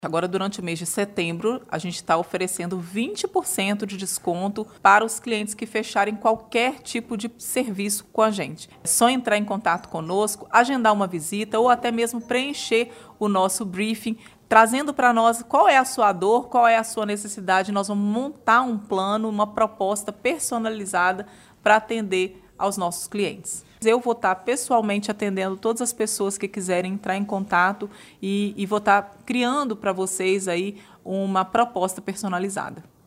Agora, durante o mês de setembro, a gente está oferecendo 20% de desconto para os clientes que fecharem qualquer tipo de serviço com a gente. É só entrar em contato conosco, agendar uma visita ou até mesmo preencher o nosso briefing, trazendo para nós qual é a sua dor, qual é a sua necessidade. Nós vamos montar um plano, uma proposta personalizada para atender aos nossos clientes. Eu vou estar pessoalmente atendendo todas as pessoas que quiserem entrar em contato e vou estar criando para vocês aí uma proposta personalizada.